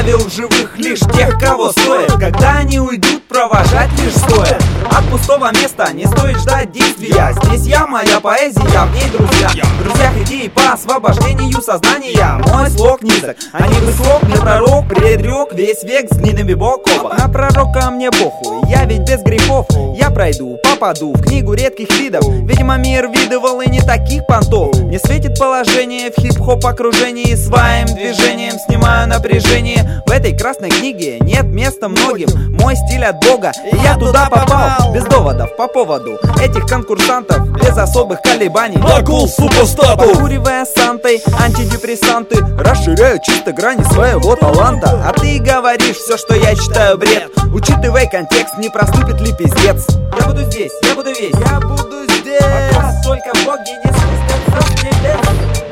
оставил в живых лишь тех, кого стоит. Когда они уйдут, провожать лишь стоя. От пустого места не стоит ждать действия. Здесь я, моя поэзия, в ней друзья. В друзьях идеи по освобождению сознания. Мой слог низок, а не высок. Мне пророк предрек весь век с гнидами бокова. На пророка мне похуй, я ведь без грехов. Я пройду, попаду в книгу редких видов. Видимо, мир видывал и не таких понтов. Мне светит положение в хип-хоп окружении. Своим движением снимаю напряжение. В этой красной книге нет места многим. Мой стиль от Бога, и я туда попал. Без доводов по поводу этих конкурсантов, без особых колебаний. Накол супостатов, покуривая сантой антидепрессанты, расширяют чисто грани своего таланта. А ты говоришь все, что я считаю бред. Учитывай контекст, не проступит ли пиздец. Я буду здесь, я буду весь, я буду здесь, пока только боги не спустятся с небес.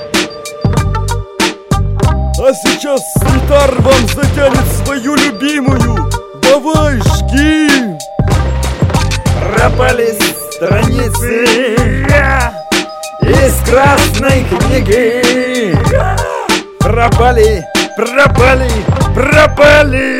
А сейчас гитар вам затянет свою любимую. Давай, жги! Пропали страницы из красной книги. Пропали, пропали, пропали.